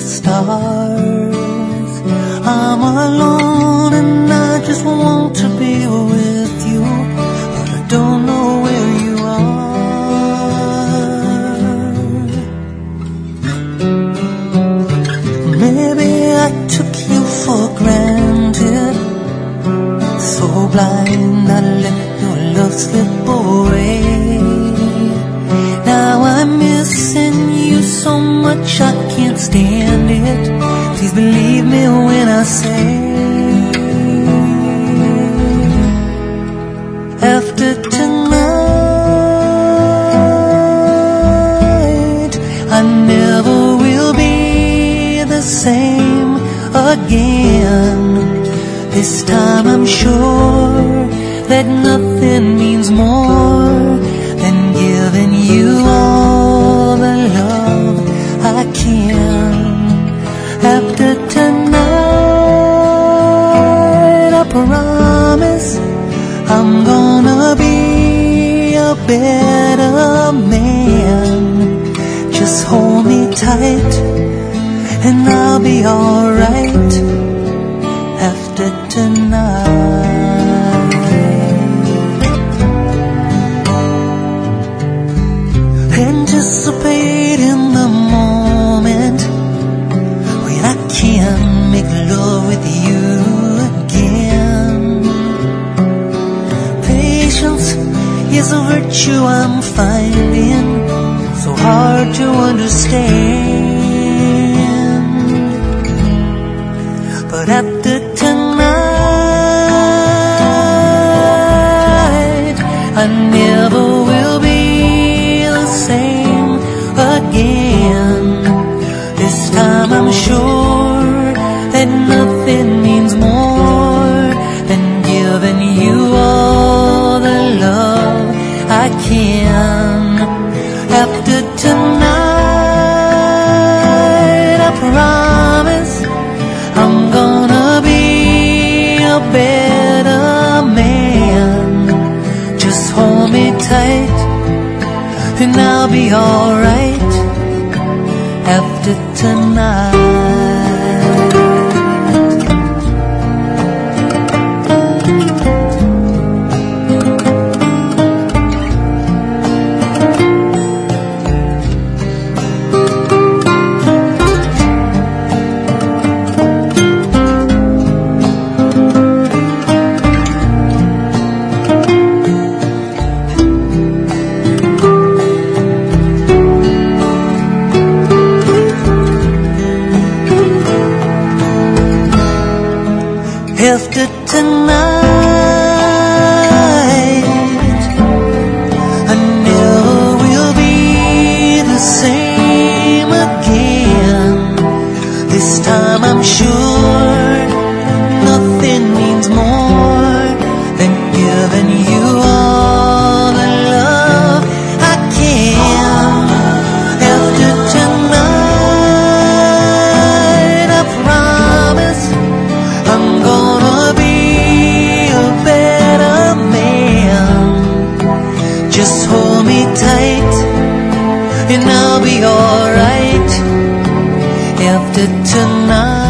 stars. I'm alone and I just want to be with you, but I don't know where you are. Maybe I took you for granted, so blind I let your love slip away. Now I'm missing you so much I can't stand it. Please believe me when I say, after tonight I never will be the same again. This time I'm sure that nothing means more than giving you all the love I can. After tonight I promise I'm gonna be a better man. Just hold me tight and I'll be alright after tonight. Anticipate in the moment when I can make love with you again. Patience is a virtue I'm finding so hard to understand. But after tonight I never will be the same again. This time I'm sure that nothing means more than giving you all the love I can. After tonight I promise I'm gonna be a better man. Just hold me tight and I'll be alright after tonight. After tonight I never will be the same again. This time I'm sure nothing means more than giving you all the love I can. After tonight I promise I'm gonna be a better man. Just hold me tight and I'll be alright after tonight.